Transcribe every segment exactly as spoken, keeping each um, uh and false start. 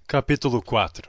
Capítulo quatro.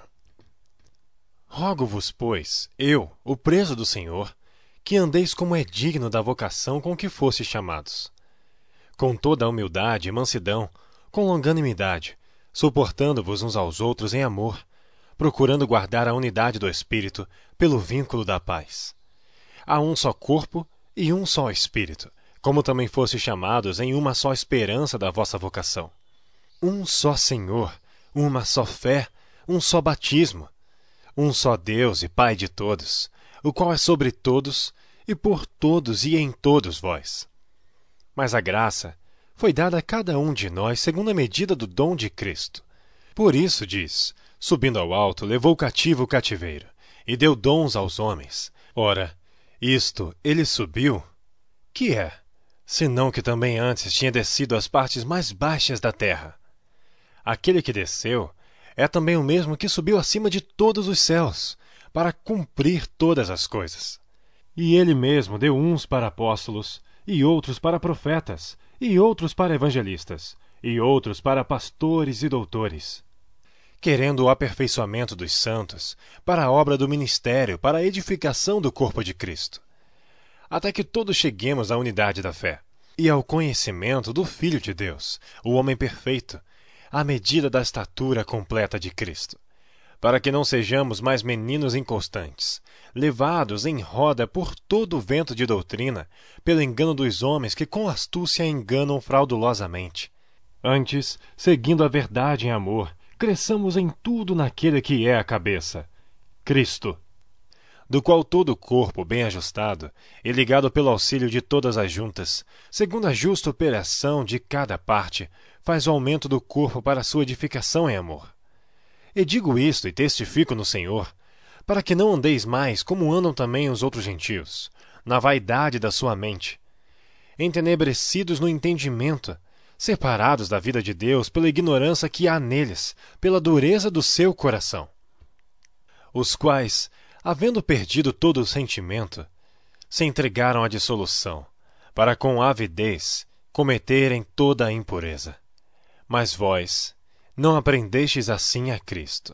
Rogo-vos, pois, eu, o preso do Senhor, que andeis como é digno da vocação com que fostes chamados, com toda a humildade e mansidão, com longanimidade, suportando-vos uns aos outros em amor, procurando guardar a unidade do Espírito pelo vínculo da paz. Há um só corpo e um só Espírito, como também fostes chamados em uma só esperança da vossa vocação. Um só Senhor, uma só fé, um só batismo, um só Deus e Pai de todos, o qual é sobre todos, e por todos e em todos vós. Mas a graça foi dada a cada um de nós segundo a medida do dom de Cristo. Por isso diz, subindo ao alto, levou cativo o cativeiro, e deu dons aos homens. Ora, isto ele subiu, que é, senão que também antes tinha descido às partes mais baixas da terra. Aquele que desceu é também o mesmo que subiu acima de todos os céus, para cumprir todas as coisas. E ele mesmo deu uns para apóstolos, e outros para profetas, e outros para evangelistas, e outros para pastores e doutores, querendo o aperfeiçoamento dos santos, para a obra do ministério, para a edificação do corpo de Cristo, até que todos cheguemos à unidade da fé, e ao conhecimento do Filho de Deus, o homem perfeito, à medida da estatura completa de Cristo, para que não sejamos mais meninos inconstantes, levados em roda por todo o vento de doutrina, pelo engano dos homens que com astúcia enganam fraudulosamente. Antes, seguindo a verdade em amor, cresçamos em tudo naquele que é a cabeça, Cristo, do qual todo o corpo, bem ajustado e ligado pelo auxílio de todas as juntas, segundo a justa operação de cada parte, faz o aumento do corpo para a sua edificação em amor. E digo isto e testifico no Senhor, para que não andeis mais como andam também os outros gentios, na vaidade da sua mente, entenebrecidos no entendimento, separados da vida de Deus pela ignorância que há neles, pela dureza do seu coração, os quais, havendo perdido todo o sentimento, se entregaram à dissolução, para com avidez cometerem toda a impureza. Mas vós não aprendestes assim a Cristo.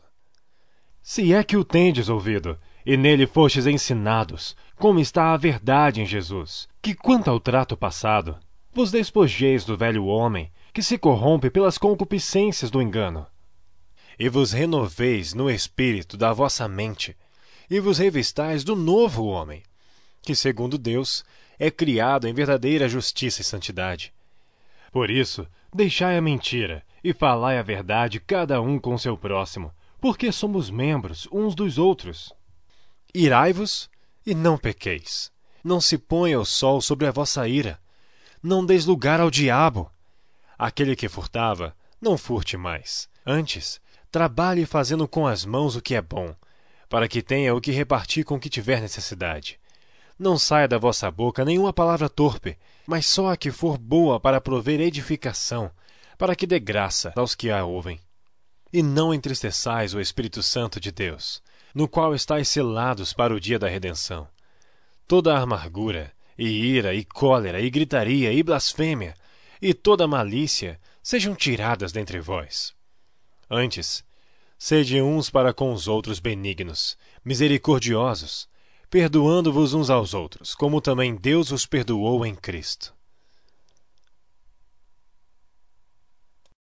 Se é que o tendes ouvido, e nele fostes ensinados, como está a verdade em Jesus, que quanto ao trato passado, vos despojeis do velho homem, que se corrompe pelas concupiscências do engano, e vos renoveis no espírito da vossa mente, e vos revistais do novo homem, que segundo Deus é criado em verdadeira justiça e santidade. Por isso, deixai a mentira, e falai a verdade cada um com seu próximo, porque somos membros uns dos outros. Irai-vos e não pequeis. Não se ponha o sol sobre a vossa ira. Não deis lugar ao diabo. Aquele que furtava, não furte mais. Antes, trabalhe fazendo com as mãos o que é bom, para que tenha o que repartir com o que tiver necessidade. Não saia da vossa boca nenhuma palavra torpe, mas só a que for boa para prover edificação, para que dê graça aos que a ouvem. E não entristeçais o Espírito Santo de Deus, no qual estáis selados para o dia da redenção. Toda a amargura, e ira, e cólera, e gritaria, e blasfêmia, e toda malícia sejam tiradas dentre vós. Antes, sede uns para com os outros benignos, misericordiosos, perdoando-vos uns aos outros, como também Deus os perdoou em Cristo.